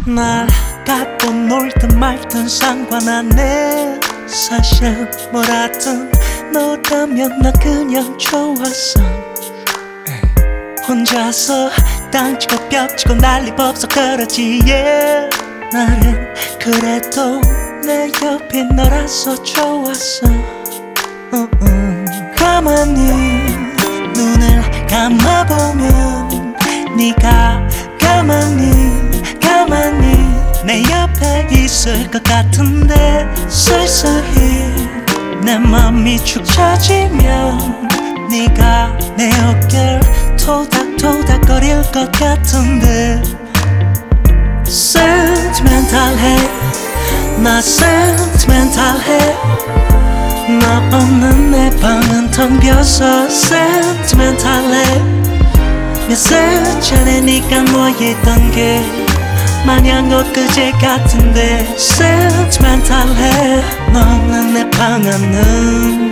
날 갖고 놀든 말든 상관 안 해. 사실 뭐라든 너라면 나 그냥 좋았어. 혼자서 땅치고 벽치고 난리법석 그러지 yeah. 나는 그래도 내 옆에 너라서 좋았어. 가만히 눈을 감아보면 네가 가만히 내 옆에 있을 것 같은데 서서히 내 맘이 축 처지면 네가 내 어깨를 토닥토닥거릴 것 같은데 sentimental해. 나 sentimental해. 너 없는 내 방은 텅 비어서 sentimental해. 몇살 전에 네가 누워있던 게 마냥 엊그제 같은데 sentimental해. 너 없는 내 방 안은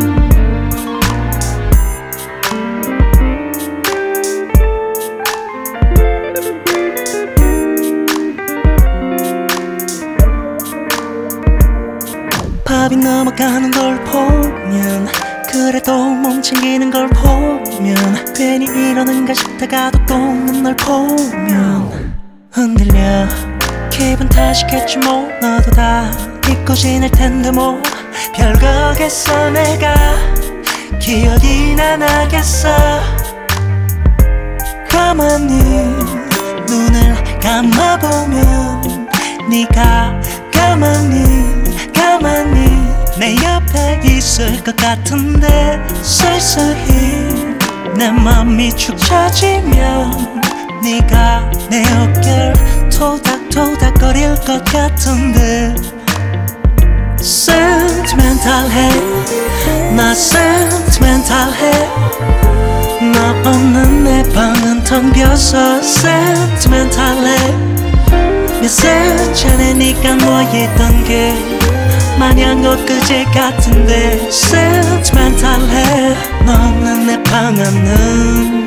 밥이 넘어가는 걸 보면 그래도 몸챙기는 걸 보면 괜히 이러는가 싶다가도 또 없는 널 보면 흔들려. 기분 탓이겠지 뭐. 너도 다 잊고 지낼 텐데 뭐 별거겠어. 내가 기억이나 나겠어. 가만히 눈을 감아보면 네가 가만히 내 옆에 있을 것 같은데 서서히 내 맘이 축 처지면 네가 내 어깨를 토닥토닥거릴 것 같은데 sentimental해. 나 sentimental해. 너 없는 내 방은 텅 비어서 sentimental해. 몇살 전에 네가 누워있던 게 마냥 엊그제 같은데 sentimental해. 너 없는 내 방 안은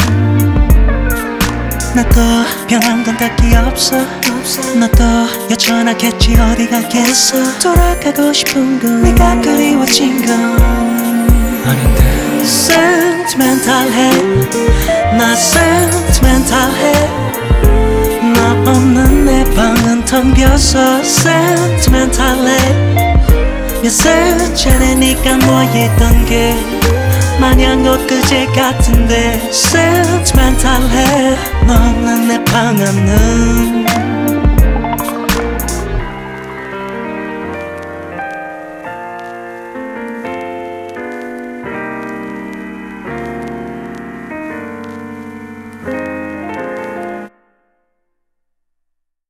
나도 변한 건 딱히 없어. 너도 여전하겠지 어디 가겠어. 돌아가고 싶은 건 네가 그리워진 건 아닌데 sentimental해. 나 sentimental해. 너 없는 내 방은 텅 비어서 sentimental해. 몇살 전에 네가 누워있던 게 마냥 엊그제 같은데 sentimental해. 너 없는 내 방 안은